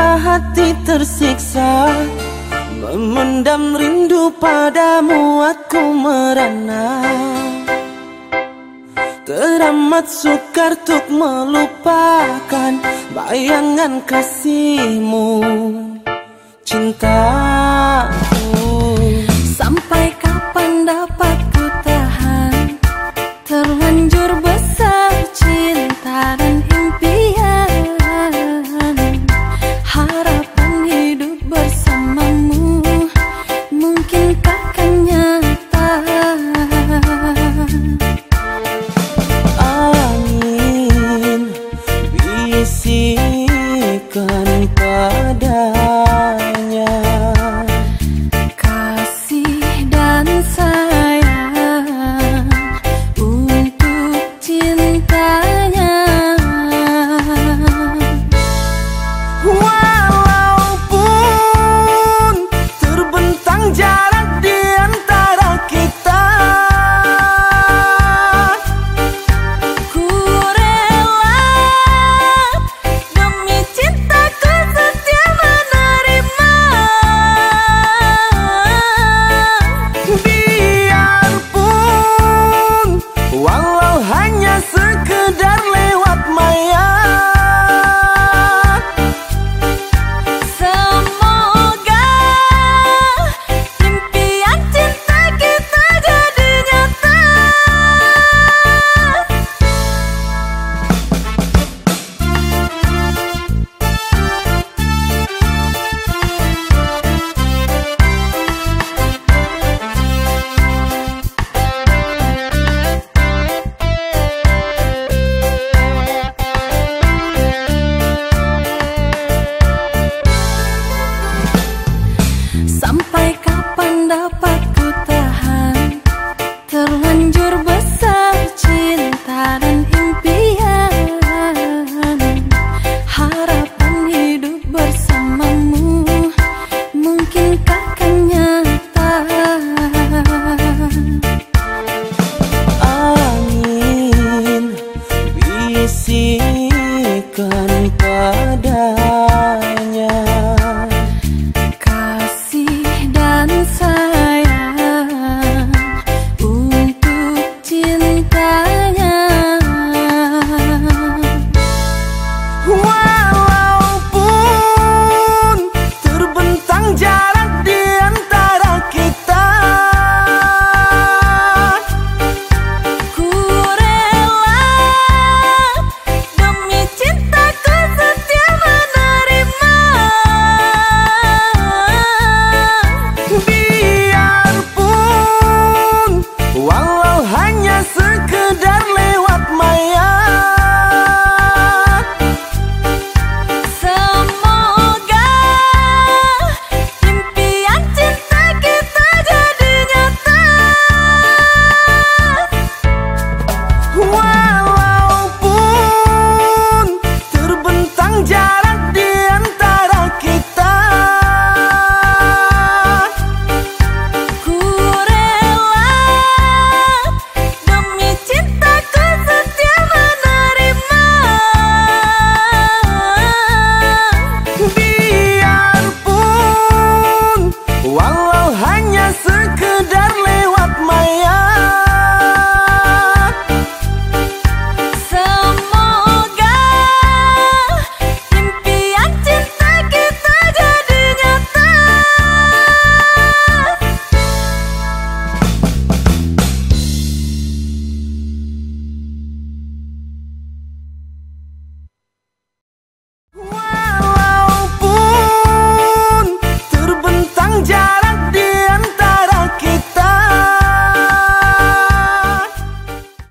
hati tersiksa, memendam rindu padamu aku merana. Teramat sukar untuk melupakan bayangan kasihmu, cintaku. Sampai kapan dapat ku tahan, terlanjur besar cinta dan impian, harapan hidup bersamamu mungkinkah kan nyata. Angin bisikan padanya, kasih dan sayang untuk cintanya. Walaupun terbentang jarak di antara kita, Ku rela demi cintaku setia menerima. biarpun walau hanya sekedar lewat maya. Semoga impian cinta kita jadi nyata. Sampai kapan dapat ku tahan, terlanjur